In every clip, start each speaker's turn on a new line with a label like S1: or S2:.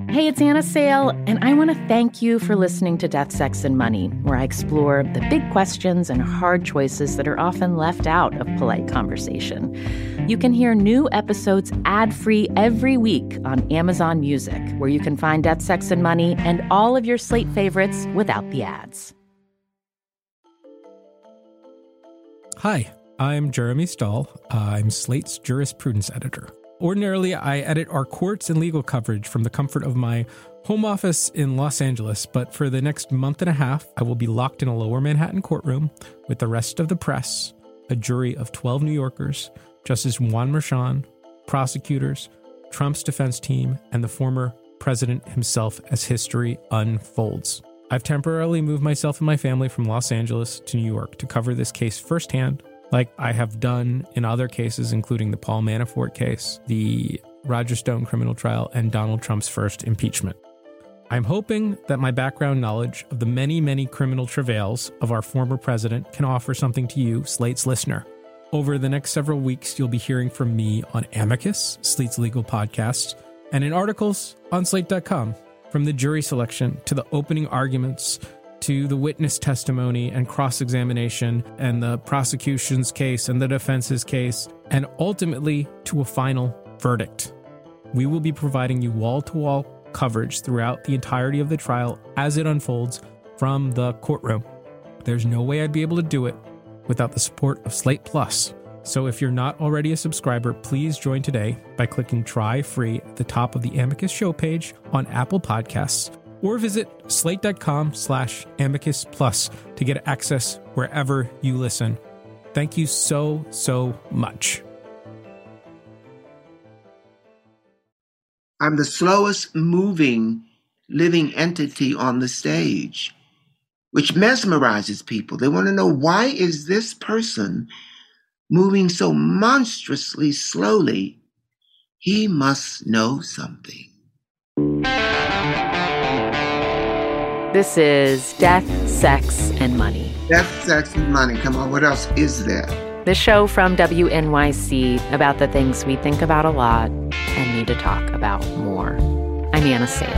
S1: Hey, it's Anna Sale, and I want to thank you for listening to Death, Sex, and Money, where I explore the big questions and hard choices that are often left out of polite conversation. You can hear new episodes ad-free every week on Amazon Music, where you can find Death, Sex, and Money and all of your Slate favorites without the ads.
S2: Hi, I'm Jeremy Stahl. I'm Slate's jurisprudence editor. Ordinarily, I edit our courts and legal coverage from the comfort of my home office in Los Angeles, but for the next month and a half, I will be locked in a lower Manhattan courtroom with the rest of the press, a jury of 12 New Yorkers, Justice Juan Merchan, prosecutors, Trump's defense team, and the former president himself as history unfolds. I've temporarily moved myself and my family from Los Angeles to New York to cover this case firsthand, like I have done in other cases, including the Paul Manafort case, the Roger Stone criminal trial, and Donald Trump's first impeachment. I'm hoping that my background knowledge of the many, many criminal travails of our former president can offer something to you, Slate's listener. Over the next several weeks, you'll be hearing from me on Amicus, Slate's legal podcast, and in articles on Slate.com, from the jury selection to the opening arguments to the witness testimony and cross-examination and the prosecution's case and the defense's case, and ultimately to a final verdict. We will be providing you wall-to-wall coverage throughout the entirety of the trial as it unfolds from the courtroom. There's no way I'd be able to do it without the support of Slate Plus. So if you're not already a subscriber, please join today by clicking Try Free at the top of the Amicus show page on Apple Podcasts, or visit slate.com/amicus plus to get access wherever you listen. Thank you so, so much.
S3: I'm the slowest moving living entity on the stage, which mesmerizes people. They want to know, why is this person moving so monstrously slowly? He must know something.
S1: This is Death, Sex, and Money.
S3: Death, Sex, and Money. Come on, what else is there?
S1: The show from WNYC about the things we think about a lot and need to talk about more. I'm Anna Sale.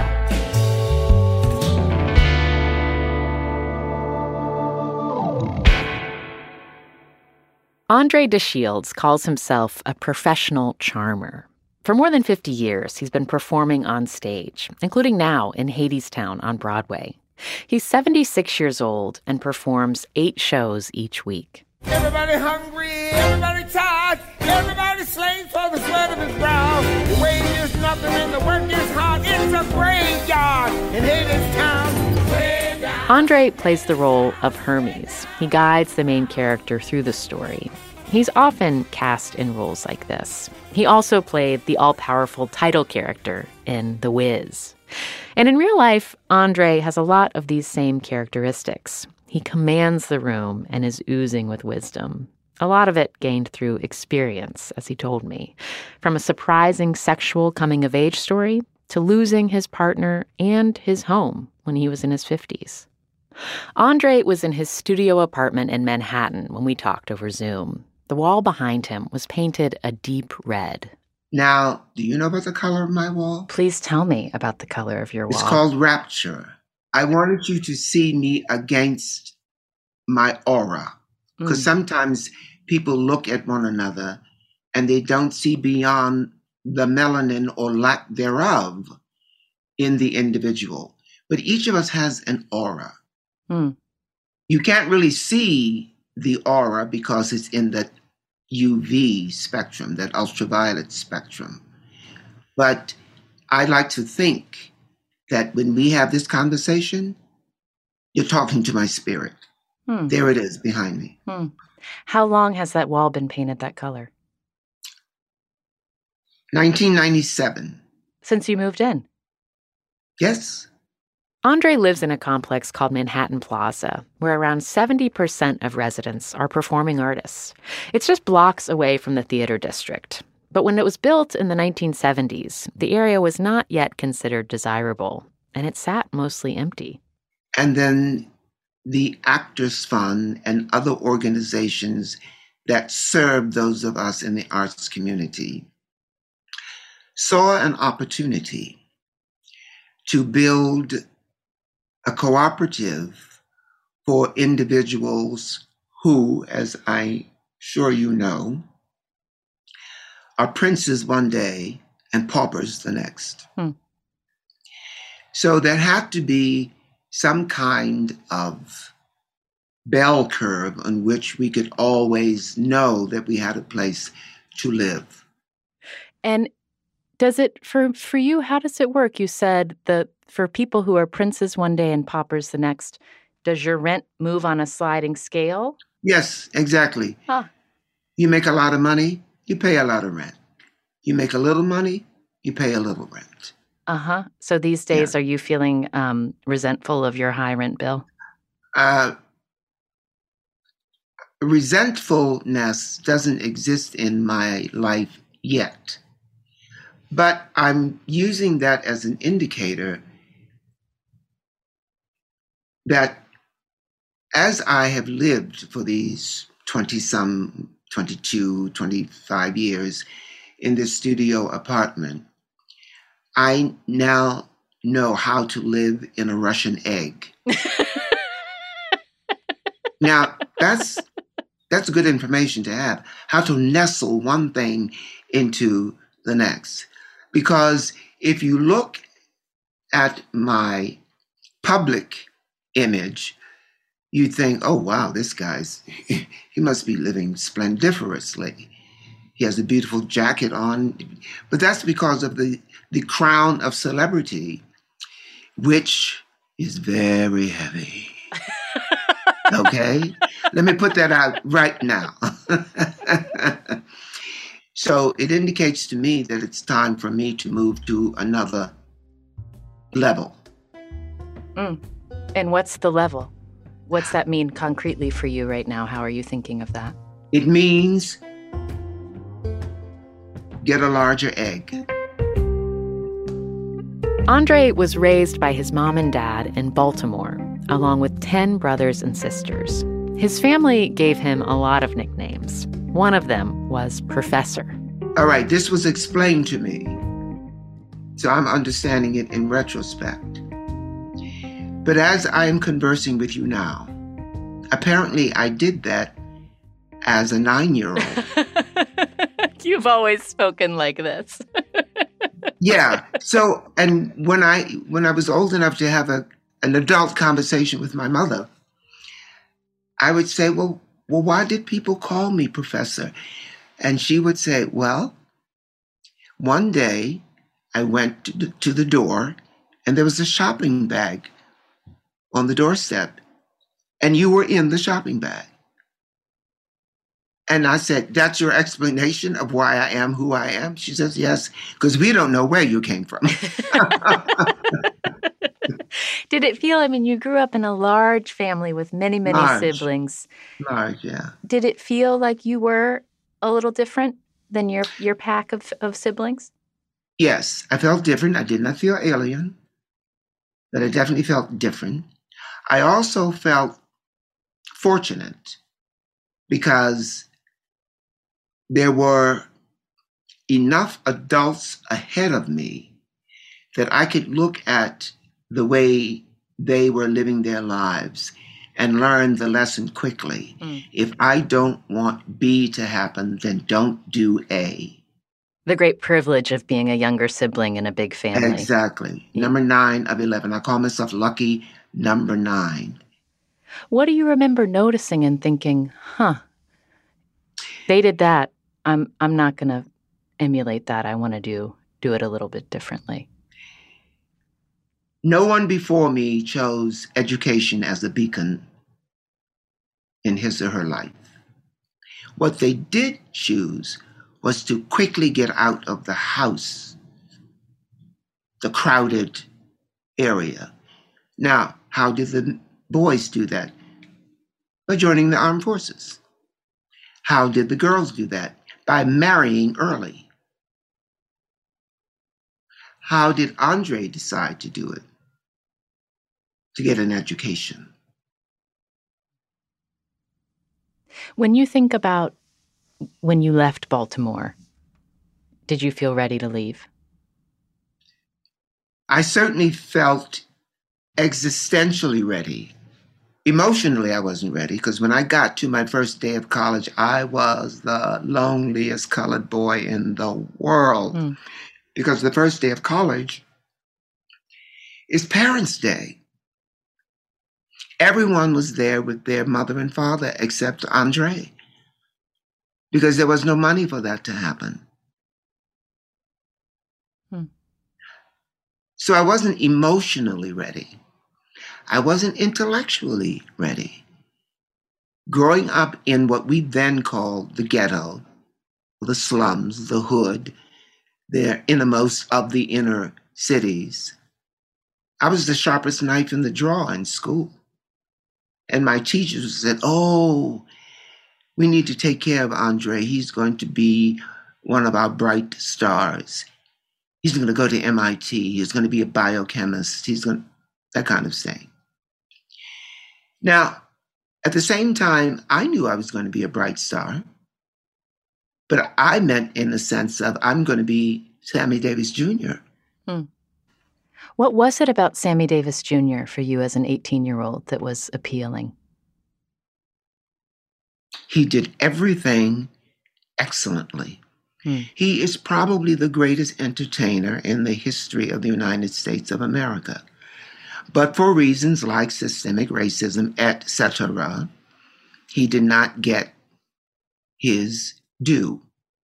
S1: Andre DeShields calls himself a professional charmer. For more than 50 years, he's been performing on stage, including now in Hadestown on Broadway. He's 76 years old and performs 8 shows each week.
S4: Everybody hungry, everybody tired, everybody slain for the sweat of his brow. The wage is nothing and the work is hard. It's a graveyard in Hadestown.
S1: Andre plays the role of Hermes. He guides the main character through the story. He's often cast in roles like this. He also played the all-powerful title character in The Wiz. And in real life, Andre has a lot of these same characteristics. He commands the room and is oozing with wisdom. A lot of it gained through experience, as he told me. From a surprising sexual coming-of-age story to losing his partner and his home when he was in his 50s. Andre was in his studio apartment in Manhattan when we talked over Zoom. The wall behind him was painted a deep red.
S3: Now, do you know about the color of my wall?
S1: Please tell me about the color of your wall.
S3: It's called Rapture. I wanted you to see me against my aura. Because sometimes people look at one another and they don't see beyond the melanin or lack thereof in the individual. But each of us has an aura. You can't really see the aura because it's in the UV spectrum, that ultraviolet spectrum. But I like to think that when we have this conversation, you're talking to my spirit. There it is behind me.
S1: How long has that wall been painted that color?
S3: 1997.
S1: Since you moved in?
S3: Yes.
S1: Andre lives in a complex called Manhattan Plaza, where around 70% of residents are performing artists. It's just blocks away from the theater district. But when it was built in the 1970s, the area was not yet considered desirable, and it sat mostly empty.
S3: And then the Actors Fund and other organizations that serve those of us in the arts community saw an opportunity to build a cooperative for individuals who, as I'm sure you know, are princes one day and paupers the next. So there had to be some kind of bell curve on which we could always know that we had a place to live.
S1: And does it, for you, how does it work? You said that for people who are princes one day and paupers the next, does your rent move on a sliding scale?
S3: Yes, exactly.
S1: Huh.
S3: You make a lot of money, you pay a lot of rent. You make a little money, you pay a little rent.
S1: Uh-huh. So these days, Are you feeling resentful of your high rent bill?
S3: Resentfulness doesn't exist in my life yet. But I'm using that as an indicator that as I have lived for these 22, 25 years in this studio apartment, I now know how to live in a Russian egg. Now, that's good information to have, how to nestle one thing into the next. Because if you look at my public image, you think, oh, wow, this guy's, he must be living splendiferously. He has a beautiful jacket on. But that's because of the crown of celebrity, which is very heavy. Okay? Let me put that out right now. So it indicates to me that it's time for me to move to another level.
S1: And what's the level? What's that mean concretely for you right now? How are you thinking of that?
S3: It means get a larger egg.
S1: Andre was raised by his mom and dad in Baltimore, along with 10 brothers and sisters. His family gave him a lot of nicknames. One of them was Professor.
S3: All right, this was explained to me, so I'm understanding it in retrospect. But as I am conversing with you now, apparently I did that as a 9-year-old.
S1: You've always spoken like this.
S3: Yeah. So, and when I was old enough to have an adult conversation with my mother, I would say, well, why did people call me Professor? And she would say, well, one day I went to the door and there was a shopping bag on the doorstep and you were in the shopping bag. And I said, that's your explanation of why I am who I am? She says, yes, because we don't know where you came from.
S1: Did it feel, I mean, you grew up in a large family with many, many siblings.
S3: Large, yeah.
S1: Did it feel like you were a little different than your pack of siblings?
S3: Yes, I felt different. I did not feel alien, but I definitely felt different. I also felt fortunate because there were enough adults ahead of me that I could look at the way they were living their lives and learn the lesson quickly. If I don't want B to happen, then don't do A.
S1: The great privilege of being a younger sibling in a big family.
S3: Exactly. Number 9 of 11. I call myself lucky number 9.
S1: What do you remember noticing and thinking, they did that. I'm not going to emulate that. I want to do it a little bit differently.
S3: No one before me chose education as a beacon in his or her life. What they did choose was to quickly get out of the house, the crowded area. Now, how did the boys do that? By joining the armed forces. How did the girls do that? By marrying early. How did Andre decide to do it? To get an education.
S1: When you think about when you left Baltimore, did you feel ready to leave?
S3: I certainly felt existentially ready. Emotionally, I wasn't ready, because when I got to my first day of college, I was the loneliest colored boy in the world. Because the first day of college is Parents' Day. Everyone was there with their mother and father except Andre, because there was no money for that to happen. So I wasn't emotionally ready. I wasn't intellectually ready. Growing up in what we then called the ghetto, the slums, the hood, the innermost of the inner cities, I was the sharpest knife in the drawer in school. And my teachers said, oh, we need to take care of Andre. He's going to be one of our bright stars. He's going to go to MIT. He's going to be a biochemist. That kind of thing. Now, at the same time, I knew I was going to be a bright star, but I meant in the sense of I'm going to be Sammy Davis Jr.
S1: What was it about Sammy Davis Jr. for you as an 18-year-old that was appealing?
S3: He did everything excellently. He is probably the greatest entertainer in the history of the United States of America. But for reasons like systemic racism, etc., he did not get his due.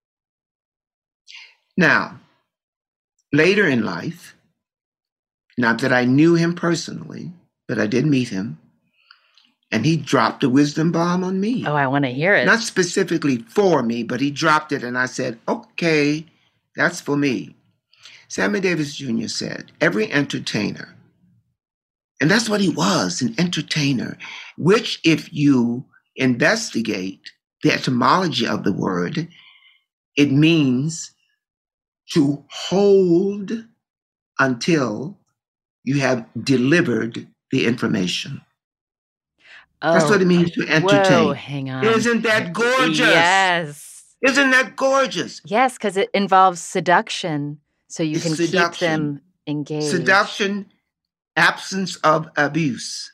S3: Now, later in life, not that I knew him personally, but I did meet him, and he dropped a wisdom bomb on me.
S1: Oh, I want to hear it.
S3: Not specifically for me, but he dropped it, and I said, okay, that's for me. Sammy Davis Jr. said, every entertainer, and that's what he was, an entertainer, which if you investigate the etymology of the word, it means to hold until you have delivered the information.
S1: Oh,
S3: that's what it means to entertain.
S1: Whoa, hang on.
S3: Isn't that gorgeous?
S1: Yes.
S3: Isn't that gorgeous?
S1: Yes, because it involves seduction, so you can keep them engaged.
S3: Seduction, absence of abuse.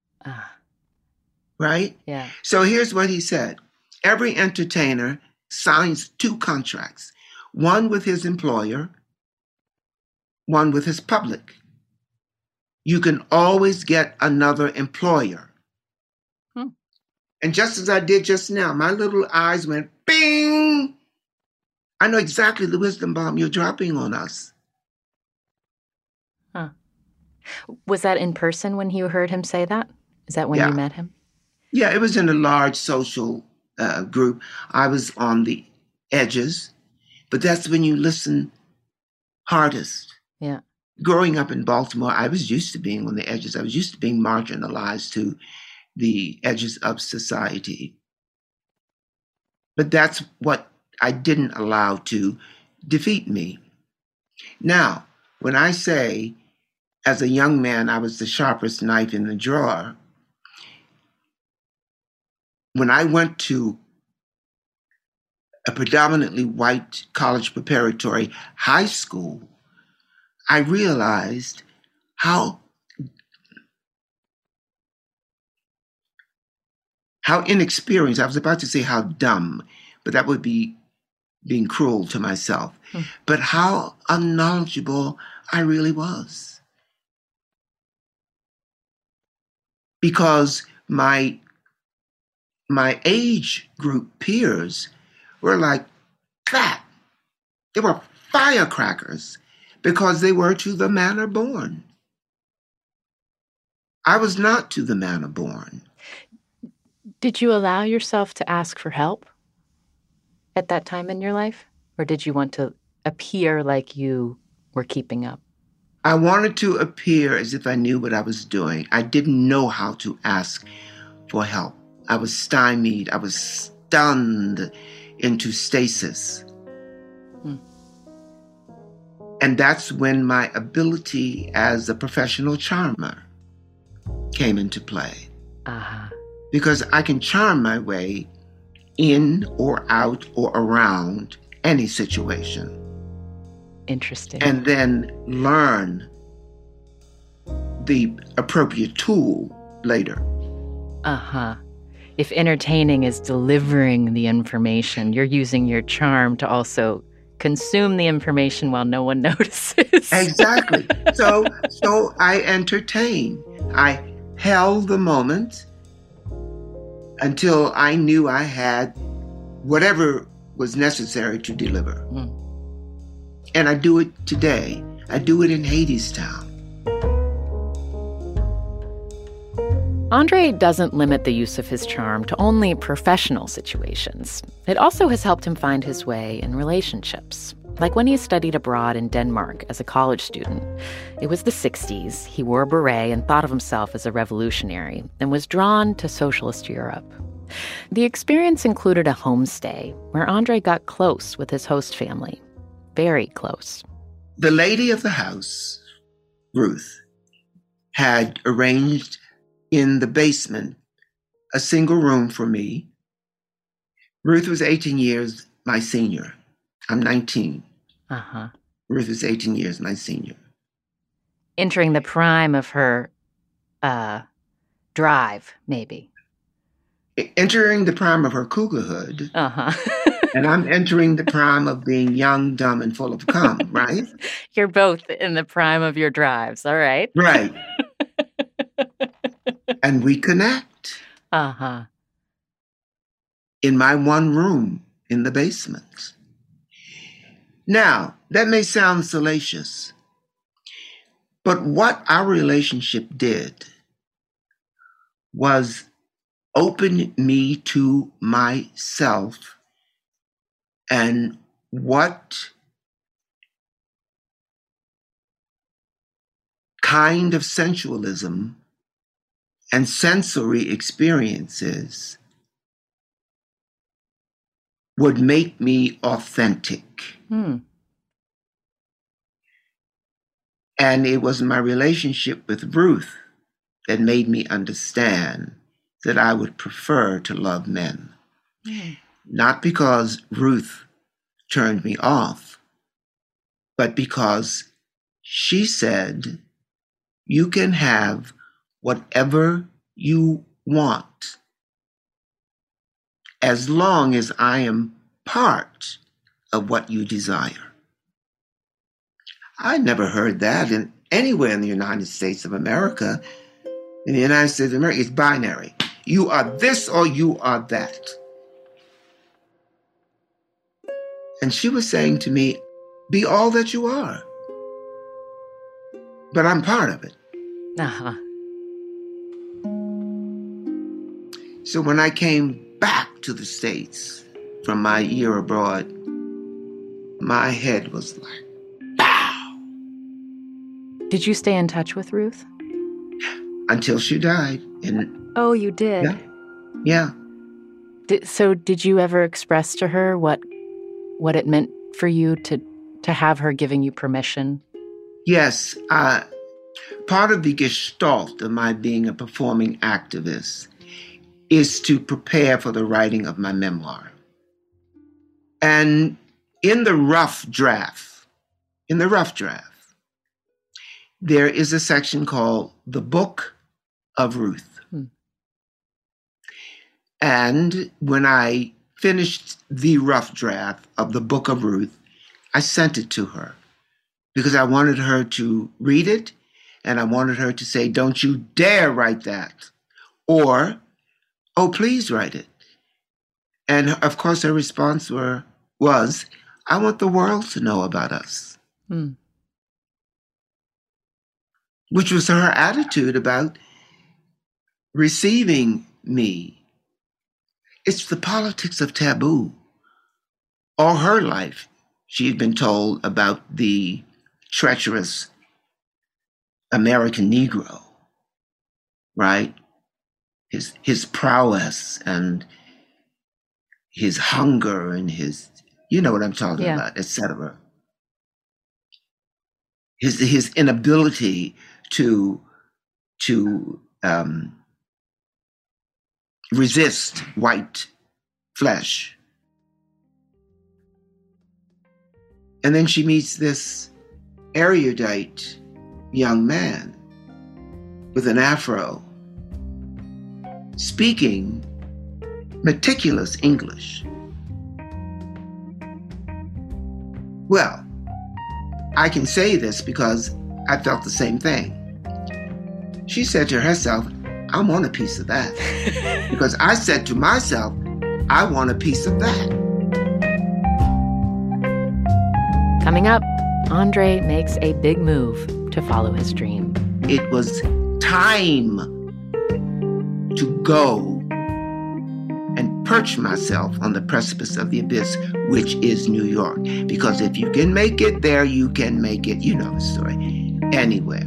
S3: Right?
S1: Yeah.
S3: So here's what he said. Every entertainer signs 2 contracts, one with his employer, one with his public. You can always get another employer. And just as I did just now, my little eyes went bing. I know exactly the wisdom bomb you're dropping on us.
S1: Was that in person when you heard him say that? Is that when you met him?
S3: Yeah, it was in a large social group. I was on the edges, but that's when you listen hardest.
S1: Yeah.
S3: Growing up in Baltimore, I was used to being on the edges. I was used to being marginalized to the edges of society. But that's what I didn't allow to defeat me. Now, when I say, as a young man, I was the sharpest knife in the drawer, when I went to a predominantly white college preparatory high school, I realized how inexperienced, I was about to say how dumb, but that would be being cruel to myself, but how unknowledgeable I really was. Because my age group peers were like that. They were firecrackers because they were to the manner born. I was not to the manner born.
S1: Did you allow yourself to ask for help at that time in your life? Or did you want to appear like you were keeping up?
S3: I wanted to appear as if I knew what I was doing. I didn't know how to ask for help. I was stymied. I was stunned into stasis. And that's when my ability as a professional charmer came into play. Because I can charm my way in or out or around any situation.
S1: Interesting.
S3: And then learn the appropriate tool later.
S1: Uh-huh. If entertaining is delivering the information, you're using your charm to also consume the information while no one notices.
S3: Exactly. So I entertain. I held the moment until I knew I had whatever was necessary to deliver. Mm. And I do it today. I do it in Hadestown.
S1: Andre doesn't limit the use of his charm to only professional situations. It also has helped him find his way in relationships. Like when he studied abroad in Denmark as a college student. It was the 60s. He wore a beret and thought of himself as a revolutionary and was drawn to socialist Europe. The experience included a homestay where Andre got close with his host family. Very close.
S3: The lady of the house, Ruth, had arranged in the basement a single room for me. Ruth was 18 years my senior. I'm 19.
S1: Uh-huh.
S3: Ruth was 18 years my senior.
S1: Entering the prime of her drive, maybe.
S3: Entering the prime of her cougarhood.
S1: Uh-huh.
S3: And I'm entering the prime of being young, dumb, and full of cum, right?
S1: You're both in the prime of your drives, all right?
S3: Right. And we connect.
S1: Uh-huh.
S3: In my one room in the basement. Now, that may sound salacious, but what our relationship did was open me to myself and what kind of sensualism and sensory experiences would make me authentic. And it was my relationship with Ruth that made me understand that I would prefer to love men. Not because Ruth turned me off, but because she said, you can have whatever you want as long as I am part of what you desire. I never heard that anywhere in the United States of America. In the United States of America, it's binary. You are this or you are that. And she was saying to me, be all that you are. But I'm part of it.
S1: Uh-huh.
S3: So when I came back to the States from my year abroad, my head was like, pow!
S1: Did you stay in touch with Ruth?
S3: Until she died.
S1: Oh, you did?
S3: Yeah.
S1: So did you ever express to her what it meant for you to have her giving you permission?
S3: Yes. Part of the gestalt of my being a performing activist is to prepare for the writing of my memoir. And in the rough draft, there is a section called The Book of Ruth. And when I finished the rough draft of The Book of Ruth, I sent it to her because I wanted her to read it and I wanted her to say, don't you dare write that. Or, oh, please write it. And of course, her response was, I want the world to know about us. Which was her attitude about receiving me. It's the politics of taboo. All her life, she had been told about the treacherous American Negro, right? His prowess and his hunger and his, you know what I'm talking about, etc. His inability to resist white flesh. And then she meets this erudite young man with an afro, speaking meticulous English. Well, I can say this because I felt the same thing. She said to herself, I want a piece of that. Because I said to myself, I want a piece of that.
S1: Coming up, Andre makes a big move to follow his dream.
S3: It was time to go and perch myself on the precipice of the abyss, which is New York. Because if you can make it there, you can make it, you know the story, anywhere.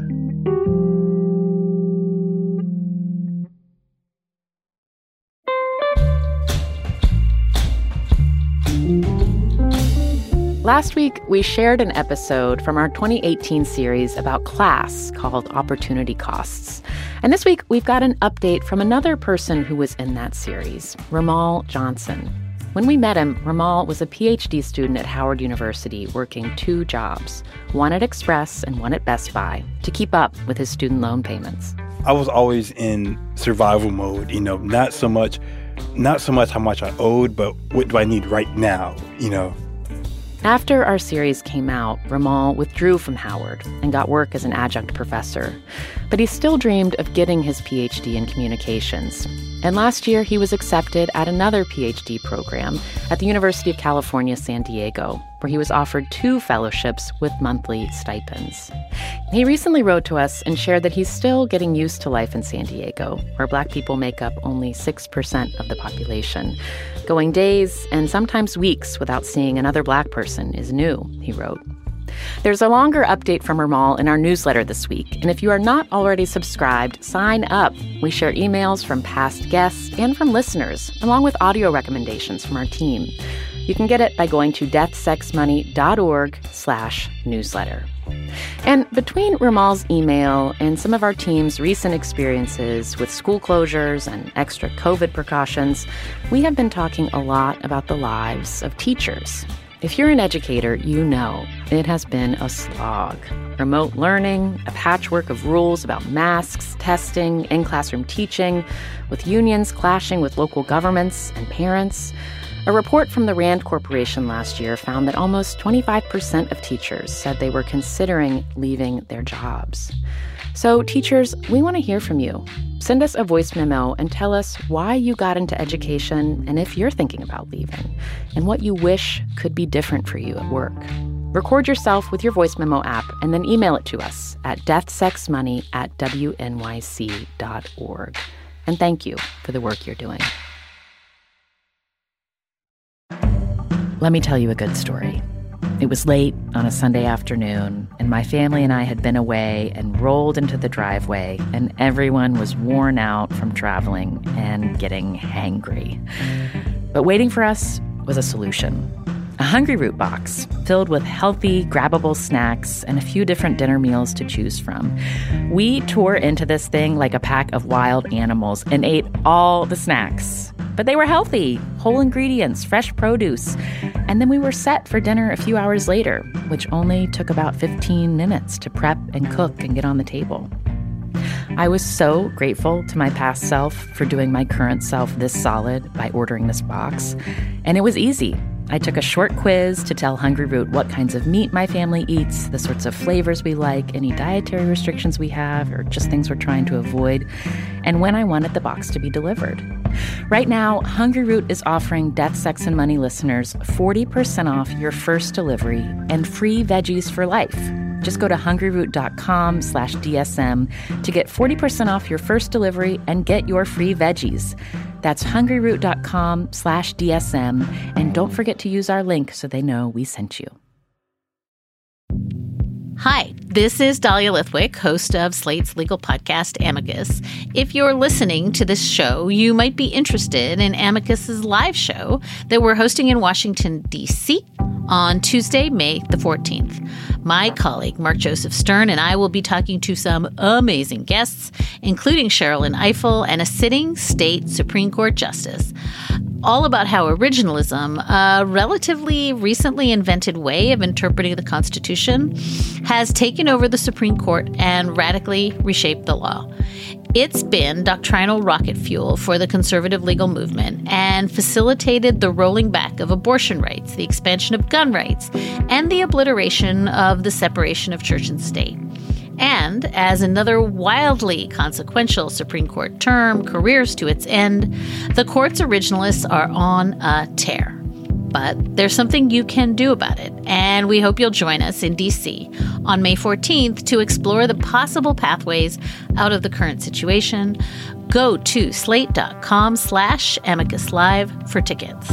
S1: Last week, we shared an episode from our 2018 series about class called Opportunity Costs. And this week, we've got an update from another person who was in that series, Ramal Johnson. When we met him, Ramal was a PhD student at Howard University working 2 jobs, one at Express and one at Best Buy, to keep up with his student loan payments.
S5: I was always in survival mode, not so much how much I owed, but what do I need right now,
S1: After our series came out, Ramal withdrew from Howard and got work as an adjunct professor. But he still dreamed of getting his PhD in communications. And last year, he was accepted at another PhD program at the University of California, San Diego, where he was offered 2 fellowships with monthly stipends. He recently wrote to us and shared that he's still getting used to life in San Diego, where Black people make up only 6% of the population. Going days and sometimes weeks without seeing another Black person is new, he wrote. There's a longer update from Ramal in our newsletter this week, and if you are not already subscribed, sign up. We share emails from past guests and from listeners, along with audio recommendations from our team. You can get it by going to deathsexmoney.org/newsletter. And between Ramal's email and some of our team's recent experiences with school closures and extra COVID precautions, we have been talking a lot about the lives of teachers. If you're an educator, you know it has been a slog. Remote learning, a patchwork of rules about masks, testing, in-classroom teaching, with unions clashing with local governments and parents. A report from the RAND Corporation last year found that almost 25% of teachers said they were considering leaving their jobs. So, teachers, we want to hear from you. Send us a voice memo and tell us why you got into education and if you're thinking about leaving, and what you wish could be different for you at work. Record yourself with your voice memo app and then email it to us at deathsexmoney@wnyc.org. And thank you for the work you're doing. Let me tell you a good story. It was late on a Sunday afternoon, and my family and I had been away and rolled into the driveway, and everyone was worn out from traveling and getting hangry. But waiting for us was a solution. A Hungryroot box filled with healthy, grabbable snacks and a few different dinner meals to choose from. We tore into this thing like a pack of wild animals and ate all the snacks. But they were healthy, whole ingredients, fresh produce. And then we were set for dinner a few hours later, which only took about 15 minutes to prep and cook and get on the table. I was so grateful to my past self for doing my current self this solid by ordering this box. And it was easy. I took a short quiz to tell Hungryroot what kinds of meat my family eats, the sorts of flavors we like, any dietary restrictions we have, or just things we're trying to avoid, and when I wanted the box to be delivered. Right now, Hungryroot is offering Death, Sex, and Money listeners 40% off your first delivery and free veggies for life. Just go to hungryroot.com/DSM to get 40% off your first delivery and get your free veggies. That's hungryroot.com/DSM. And don't forget to use our link so they know we sent you.
S6: Hi, this is Dahlia Lithwick, host of Slate's legal podcast, Amicus. If you're listening to this show, you might be interested in Amicus's live show that we're hosting in Washington, D.C. on Tuesday, May the 14th. My colleague, Mark Joseph Stern, and I will be talking to some amazing guests, including Sherrilyn Ifill and a sitting state Supreme Court justice. all about how originalism, a relatively recently invented way of interpreting the Constitution, has taken over the Supreme Court and radically reshaped the law. It's been doctrinal rocket fuel for the conservative legal movement and facilitated the rolling back of abortion rights, the expansion of gun rights, and the obliteration of the separation of church and state. And as another wildly consequential Supreme Court term careers to its end, the court's originalists are on a tear. But there's something you can do about it, and we hope you'll join us in D.C. on May 14th to explore the possible pathways out of the current situation. Go to slate.com/Amicus Live for tickets.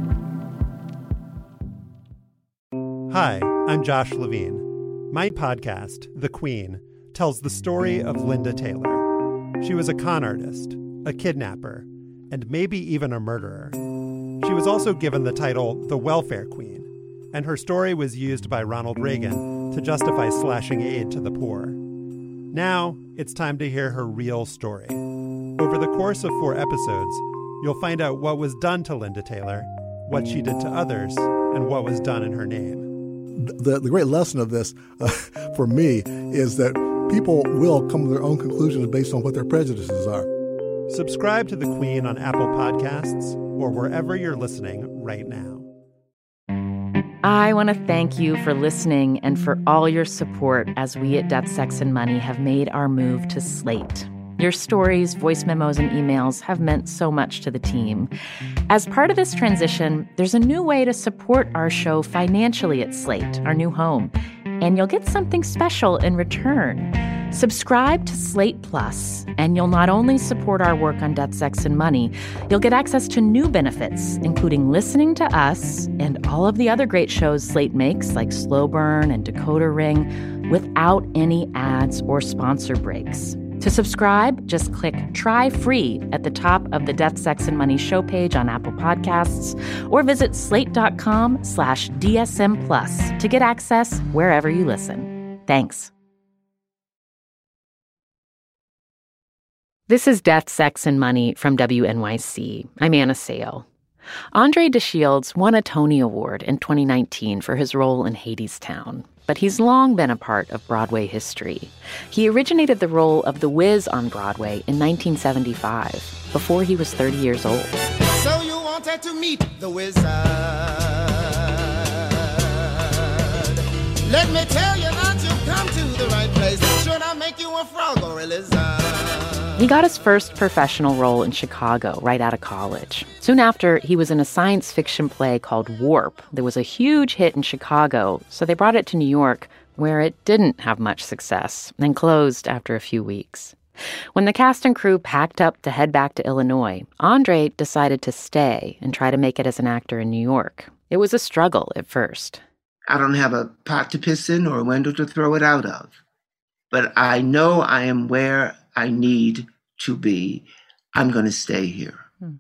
S7: Hi, I'm Josh Levine. My podcast, The Queen, tells the story of Linda Taylor. She was a con artist, a kidnapper, and maybe even a murderer. She was also given the title the Welfare Queen, and her story was used by Ronald Reagan to justify slashing aid to the poor. Now, it's time to hear her real story. Over the course of 4 episodes, you'll find out what was done to Linda Taylor, what she did to others, and what was done in her name.
S8: The great lesson of this, for me, is that people will come to their own conclusions based on what their prejudices are.
S7: Subscribe to The Queen on Apple Podcasts or wherever you're listening right now.
S1: I want to thank you for listening and for all your support as we at Death, Sex, and Money have made our move to Slate. Your stories, voice memos, and emails have meant so much to the team. As part of this transition, there's a new way to support our show financially at Slate, our new home, and you'll get something special in return. Subscribe to Slate Plus, and you'll not only support our work on Death, Sex, and Money, you'll get access to new benefits, including listening to us and all of the other great shows Slate makes, like Slow Burn and Decoder Ring, without any ads or sponsor breaks. To subscribe, just click Try Free at the top of the Death, Sex, and Money show page on Apple Podcasts, or visit slate.com/DSM Plus to get access wherever you listen. Thanks. This is Death, Sex, and Money from WNYC. I'm Anna Sale. Andre DeShields won a Tony Award in 2019 for his role in Hadestown, but he's long been a part of Broadway history. He originated the role of the Wiz on Broadway in 1975, before he was 30 years old.
S4: So you wanted to meet the wizard. Let me tell you that you've come to the right place. Should I make you a frog or a lizard?
S1: He got his first professional role in Chicago right out of college. Soon after, he was in a science fiction play called Warp. There was a huge hit in Chicago, so they brought it to New York, where it didn't have much success and closed after a few weeks. When the cast and crew packed up to head back to Illinois, Andre decided to stay and try to make it as an actor in New York. It was a struggle at first.
S3: I don't have a pot to piss in or a window to throw it out of, but I know I am where I need to be. I'm going to stay here.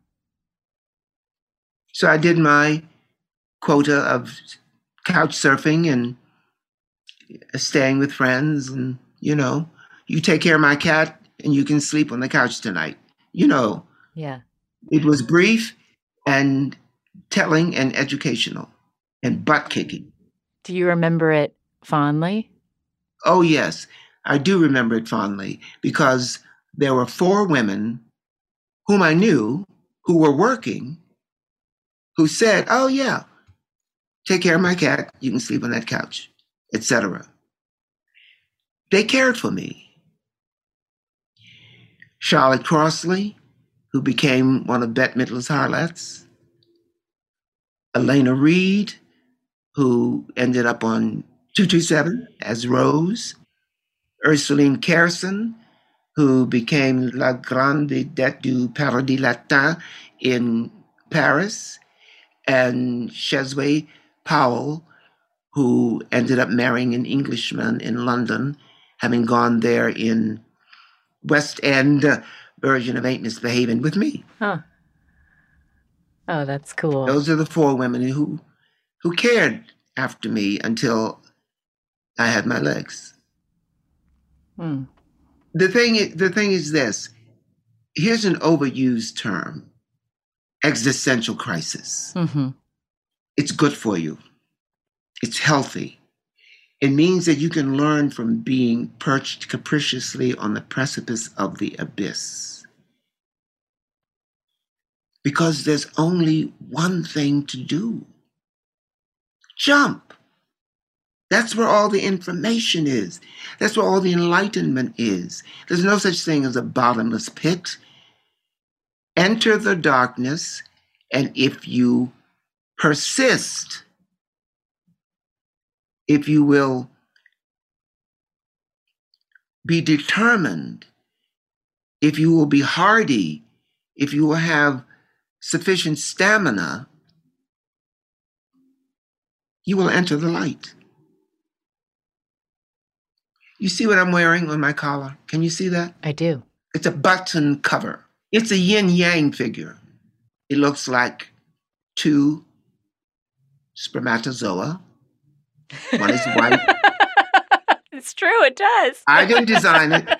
S3: So I did my quota of couch surfing and staying with friends. And, you take care of my cat and you can sleep on the couch tonight.
S1: Yeah.
S3: It was brief and telling and educational and butt kicking.
S1: Do you remember it fondly?
S3: Oh, yes. I do remember it fondly because there were 4 women whom I knew who were working who said, oh, yeah, take care of my cat. You can sleep on that couch, etc. They cared for me. Charlotte Crossley, who became one of Bette Midler's harlots. Elena Reed, who ended up on 227 as Rose. Ursuline Kerson, who became La Grande Vedette du Paradis Latin in Paris, and Shesway Powell, who ended up marrying an Englishman in London, having gone there in West End version of Ain't Misbehaving with me.
S1: Huh. Oh, that's cool.
S3: Those are the 4 women who cared after me until I had my legs. The thing is this. Here's an overused term, existential crisis.
S1: Mm-hmm.
S3: It's good for you. It's healthy. It means that you can learn from being perched capriciously on the precipice of the abyss. Because there's only one thing to do. Jump. That's where all the information is. That's where all the enlightenment is. There's no such thing as a bottomless pit. Enter the darkness, and if you persist, if you will be determined, if you will be hardy, if you will have sufficient stamina, you will enter the light. You see what I'm wearing on my collar? Can you see that?
S1: I do.
S3: It's a button cover. It's a yin-yang figure. It looks like two spermatozoa. One is white.
S1: It's true, it does.
S3: I didn't design it.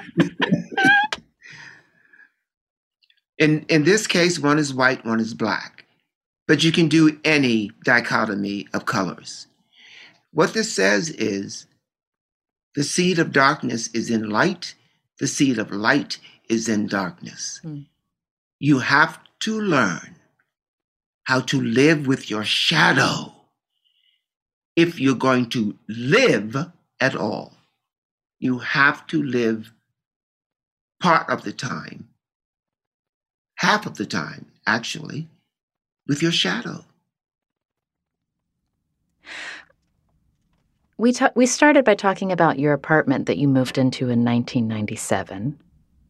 S3: In this case, one is white, one is black. But you can do any dichotomy of colors. What this says is the seed of darkness is in light. The seed of light is in darkness. You have to learn how to live with your shadow if you're going to live at all. You have to live part of the time, half of the time, actually, with your shadow.
S1: We started by talking about your apartment that you moved into in 1997.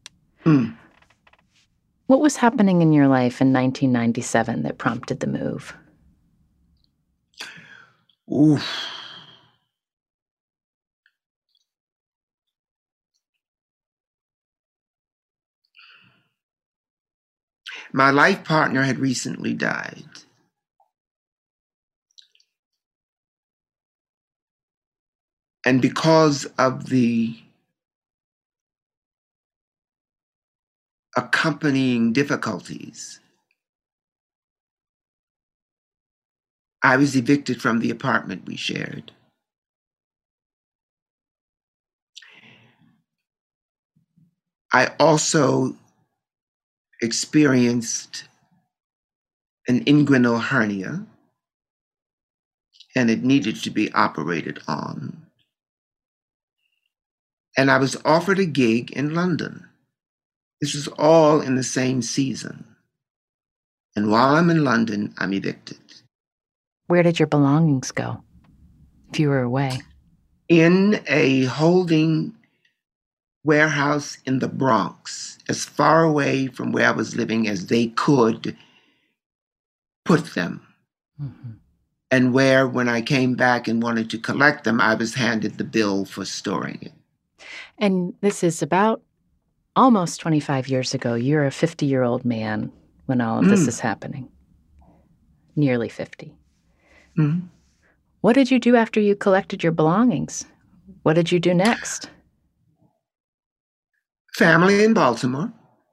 S1: What was happening in your life in 1997 that prompted the move?
S3: Oof. My life partner had recently died. And because of the accompanying difficulties, I was evicted from the apartment we shared. I also experienced an inguinal hernia, and it needed to be operated on. And I was offered a gig in London. This was all in the same season. And while I'm in London, I'm evicted.
S1: Where did your belongings go if you were away?
S3: In a holding warehouse in the Bronx, as far away from where I was living as they could put them.
S1: Mm-hmm.
S3: And where, when I came back and wanted to collect them, I was handed the bill for storing it.
S1: And this is about almost 25 years ago. You're a 50-year-old man when all of this is happening. Nearly 50.
S3: Mm-hmm.
S1: What did you do after you collected your belongings? What did you do next?
S3: Family in Baltimore.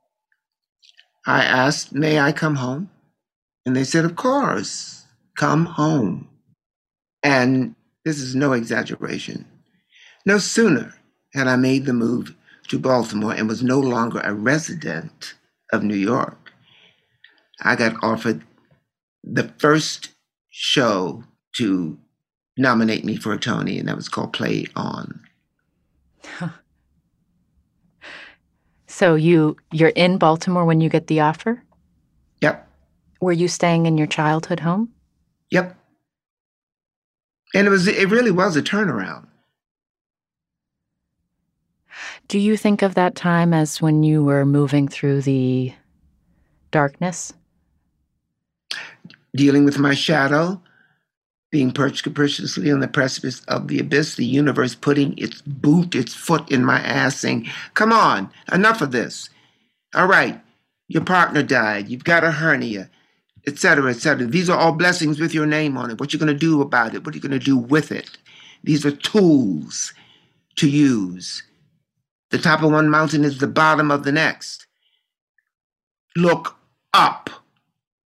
S3: I asked, may I come home? And they said, of course, come home. And this is no exaggeration. No sooner had I made the move to Baltimore and was no longer a resident of New York, I got offered the first show to nominate me for a Tony, and that was called Play On.
S1: So you're in Baltimore when you get the offer?
S3: Yep.
S1: Were you staying in your childhood home?
S3: Yep. And it really was a turnaround.
S1: Do you think of that time as when you were moving through the darkness?
S3: Dealing with my shadow, being perched capriciously on the precipice of the abyss, the universe putting its foot in my ass, saying, come on, enough of this. All right, your partner died, you've got a hernia, etc., etc. These are all blessings with your name on it. What are you going to do about it? What are you going to do with it? These are tools to use. The top of one mountain is the bottom of the next. Look up.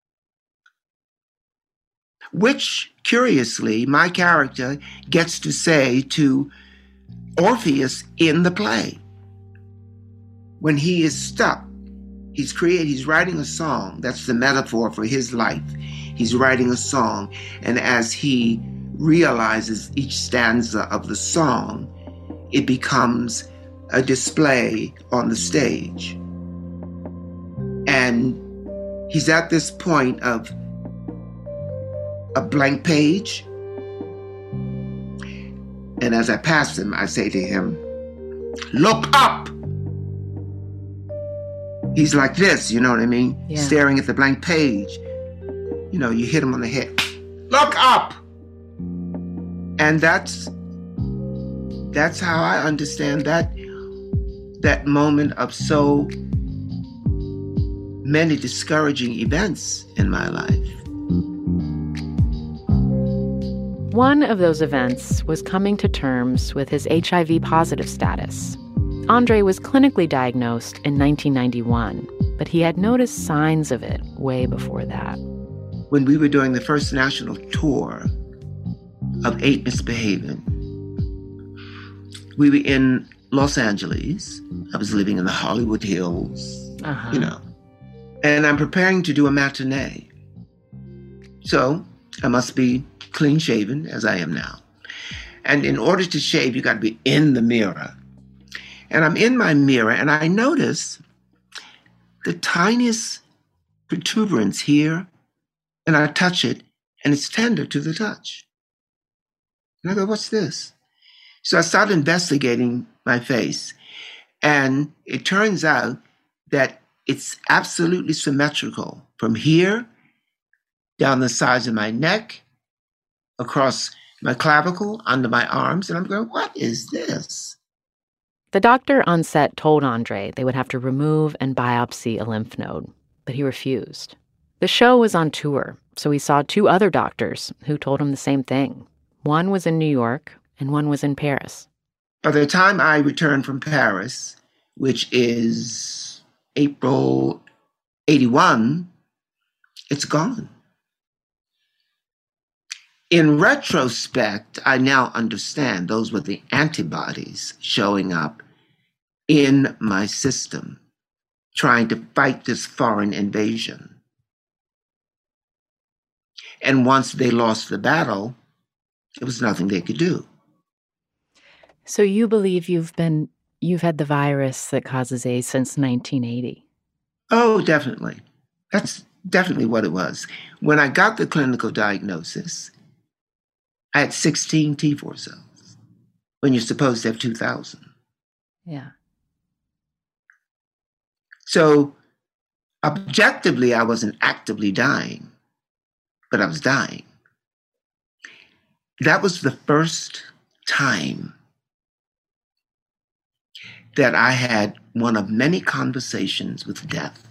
S3: which, curiously, my character gets to say to Orpheus in the play. When he is stuck, he's writing a song. That's the metaphor for his life. He's writing a song, and as he realizes each stanza of the song, it becomes a display on the stage. And he's at this point of a blank page. And as I pass him, I say to him, "Look up!" He's like this, you know what I mean? Yeah. Staring at the blank page. You know, you hit him on the head. "Look up!" And that's how I understand that moment of so many discouraging events in my life.
S1: One of those events was coming to terms with his HIV positive status. Andre was clinically diagnosed in 1991, but he had noticed signs of it way before that.
S3: When we were doing the first national tour of 8 Misbehaving, we were in Los Angeles. I was living in the Hollywood Hills, you know, and I'm preparing to do a matinee. So I must be clean shaven, as I am now. And in order to shave, you got to be in the mirror. And I'm in my mirror, and I notice the tiniest protuberance here, and I touch it, and it's tender to the touch. And I go, "What's this?" So I started investigating my face, and it turns out that it's absolutely symmetrical from here down the sides of my neck, across my clavicle, under my arms, and I'm going, "What is this?"
S1: The doctor on set told Andre they would have to remove and biopsy a lymph node, but he refused. The show was on tour, so he saw 2 other doctors who told him the same thing. One was in New York, and one was in Paris.
S3: By the time I returned from Paris, which is April 81, it's gone. In retrospect, I now understand those were the antibodies showing up in my system, trying to fight this foreign invasion. And once they lost the battle, there was nothing they could do.
S1: So you believe you've had the virus that causes AIDS since 1980?
S3: Oh, definitely. That's definitely what it was. When I got the clinical diagnosis, I had 16 T4 cells, when you're supposed to have 2,000.
S1: Yeah.
S3: So objectively, I wasn't actively dying, but I was dying. That was the first time that I had one of many conversations with death.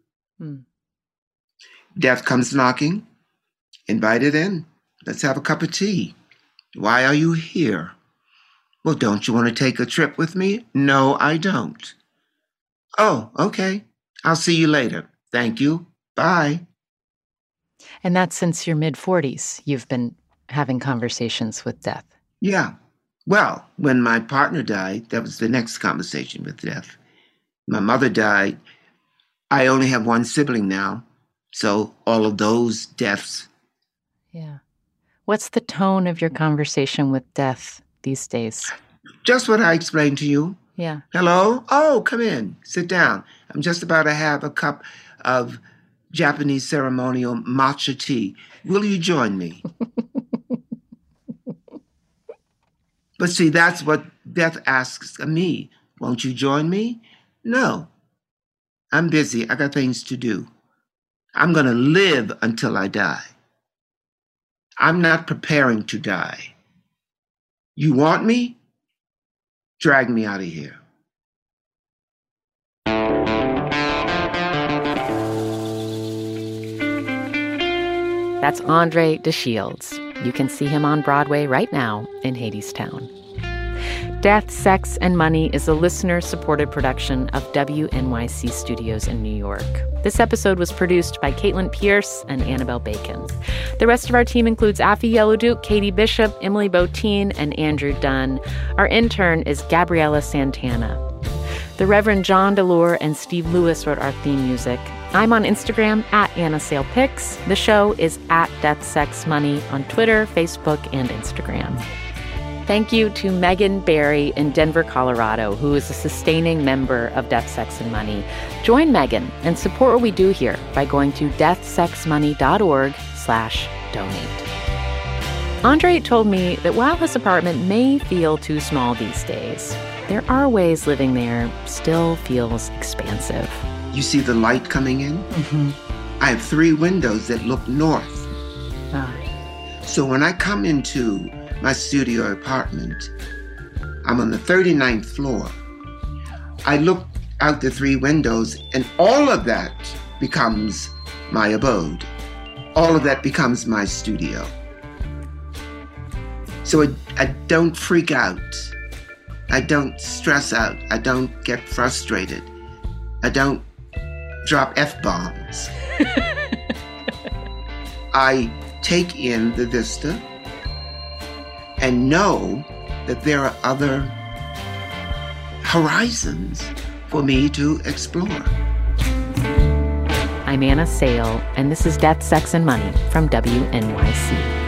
S3: Death comes knocking, invited in. Let's have a cup of tea. Why are you here? Well, don't you want to take a trip with me? No, I don't. Oh, okay. I'll see you later. Thank you. Bye.
S1: And that's since your mid-40s. You've been having conversations with death.
S3: Yeah. Well, when my partner died, that was the next conversation with death. My mother died. I only have one sibling now. So all of those deaths.
S1: Yeah. What's the tone of your conversation with death these days?
S3: Just what I explained to you.
S1: Yeah.
S3: Hello? Oh, come in. Sit down. I'm just about to have a cup of Japanese ceremonial matcha tea. Will you join me? But see, that's what death asks of me. Won't you join me? No. I'm busy. I got things to do. I'm going to live until I die. I'm not preparing to die. You want me? Drag me out of here.
S1: That's Andre DeShields. You can see him on Broadway right now in Hadestown. Death, Sex, and Money is a listener-supported production of WNYC Studios in New York. This episode was produced by Caitlin Pierce and Annabelle Bacon. The rest of our team includes Afi Yellowduke, Katie Bishop, Emily Botine, and Andrew Dunn. Our intern is Gabriella Santana. The Reverend John DeLore and Steve Lewis wrote our theme music. I'm on Instagram @AnnaSalePics. The show is @DeathSexMoney on Twitter, Facebook, and Instagram. Thank you to Megan Barry in Denver, Colorado, who is a sustaining member of Death, Sex, and Money. Join Megan and support what we do here by going to deathsexmoney.org/donate. Andre told me that while his apartment may feel too small these days, there are ways living there still feels expansive.
S3: You see the light coming in?
S1: Mm-hmm.
S3: I have 3 windows that look north.
S1: Oh.
S3: So when I come into my studio apartment, I'm on the 39th floor. I look out the 3 windows and all of that becomes my abode. All of that becomes my studio. So I don't freak out. I don't stress out. I don't get frustrated. I don't drop F-bombs. I take in the vista and know that there are other horizons for me to explore.
S1: I'm Anna Sale, and this is Death, Sex, and Money from WNYC.